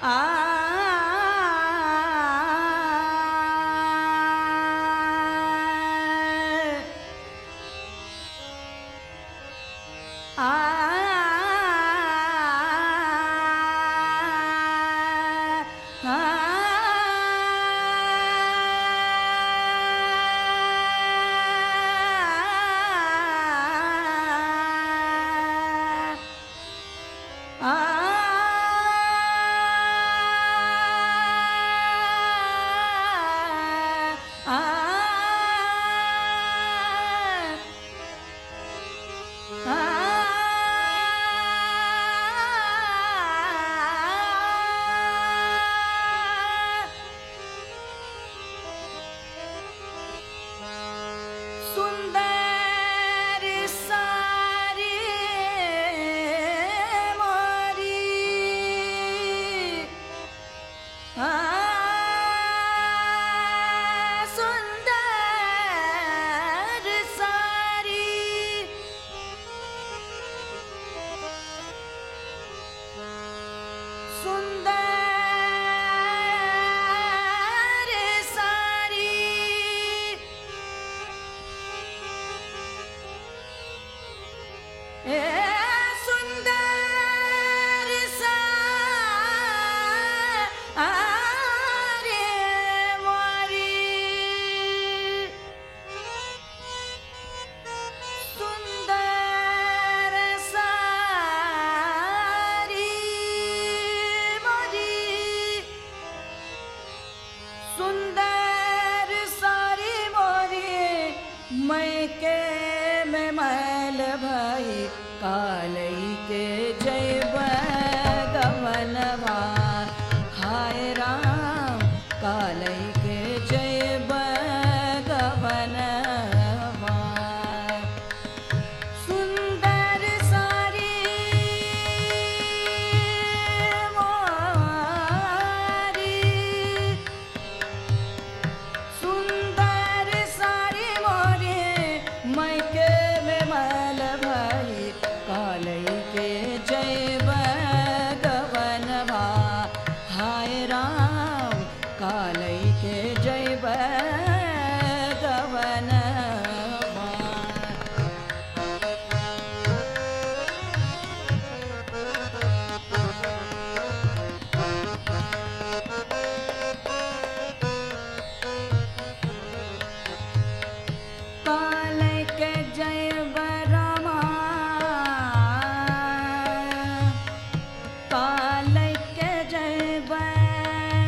काल के जय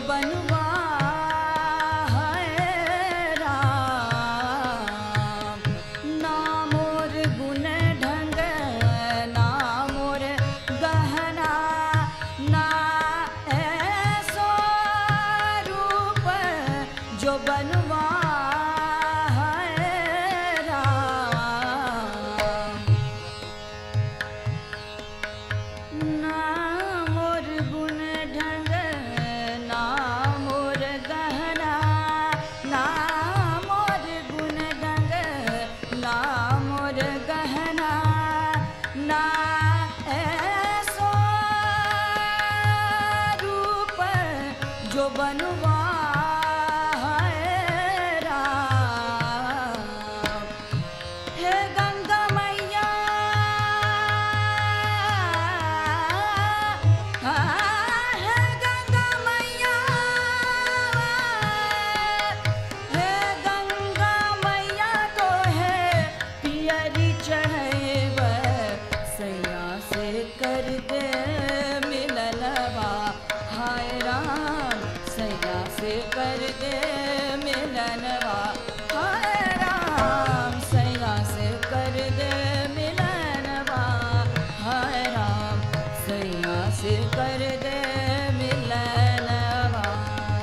बनवा है राम। ना मोर गुण ढंग ना मोर गहना, ना ऐसो रूप जो बनवा है राम। ना मोर गुण ढंग ना मोर गहना, ना मोर गुण ढंग ना मोर गहना, ना ऐसो रूप जो बनवा है राम। हे गंगा मैया हे गंगा मैया, हे गंगा मैया तो है पियरी चढ़ैब, सैया से कर दे मिलनवा हाय राम। सैया से कर दे मिलनवा हाय राम। सैया से कर दे मिलनवा हाय राम। सैया से कर दे मिलनवा।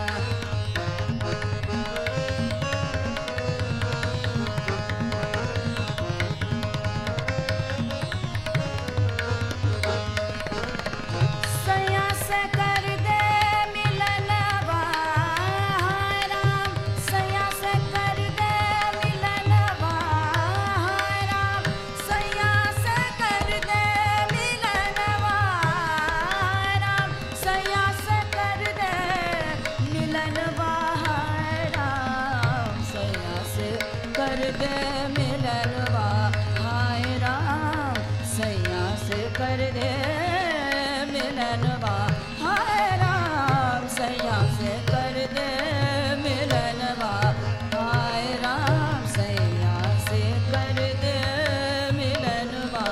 सैया से कर दे मिलनवा हाय राम। सैया से कर दे मिलनवा हाय राम। सैया से कर दे मिलनवा हाय राम। सैया से कर दे मिलनवा हाय राम। सैया से कर दे मिलनवा हाय राम। सैया से कर दे मिलनवा हाय राम। सैया से कर दे मिलनवा हाय राम। सैया से कर दे मिलनवा।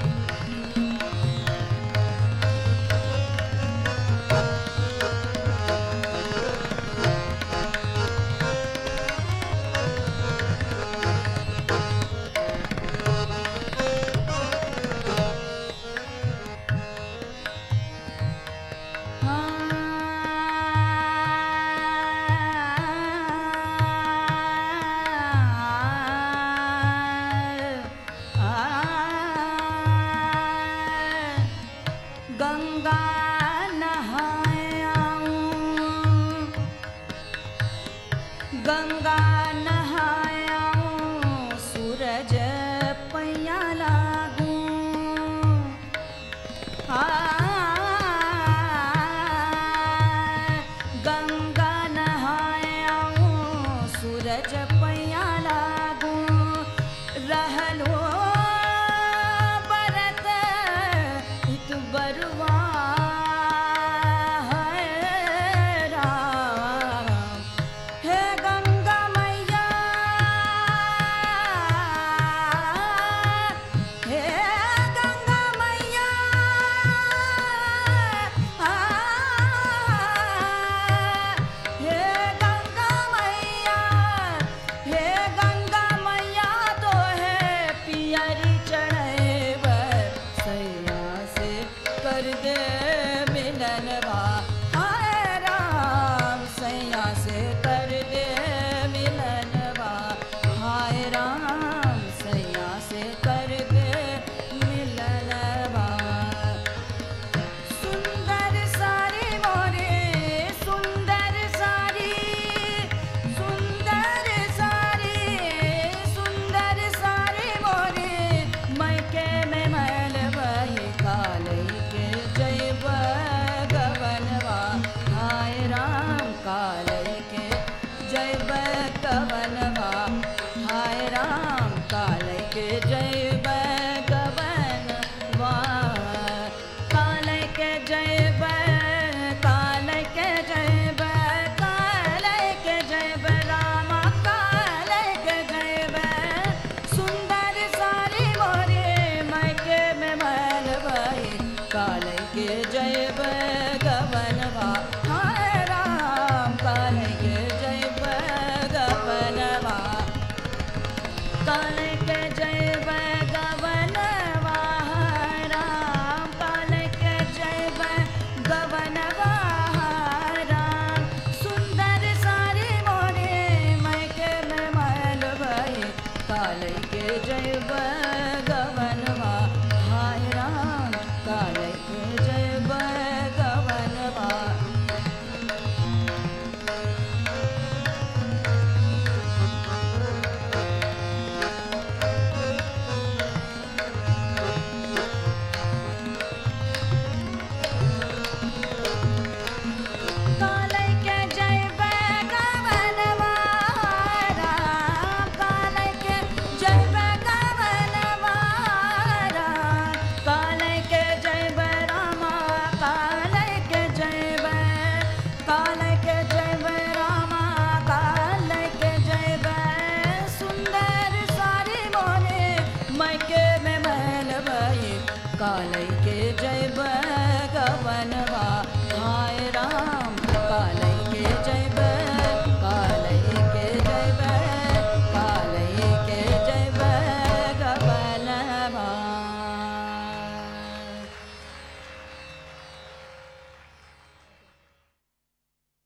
गंगा नहाए आऊं, गंगा नहाए आऊं, सूरज पैया लागूं। गंगा नहाए आऊं, सूरज पैया लागूं। रहलो बरत हित बरुआ है राम। हे गंगा मैया, हे गंगा मैया, हे गंगा मैया, हे गंगा मैया तो है पियरी चढ़ैब, सैया से कर दे मिलनवा हाय राम। सैया से कर दे मिलनवा हाय राम। सैया से कर दे मिलनवा। सुंदर सारी मोरे सुंदर सारी, सुंदर सारी, सुंदर सारी मोरे मैके में मैल बही कालई के जैब गवनवा हाय राम। कालई के जैब गवनवा हाय राम। कालई के जैब गवनवा। कालई के जैब, कालई के जैब, कालई के जैब रामा। कालई के जैब सुंदर सारी मोरे मैके में मैल बही, कालई के जैब गवनवा हाय राम। के जय गवनवा राम काल के जय गवनवा राम सुंदर सारी मोरे मैके में मैल भई काल के जय गवनवा हाय राम काल के जय गवनवा कालै के जय गवनवा राम कालै के जय गवनवा राम कालै के जय रामा कालै के जय कालै के जय रामा कालै के जय सुंदर सारी मोरे मैके में मैल भई कालै के जय गवनवा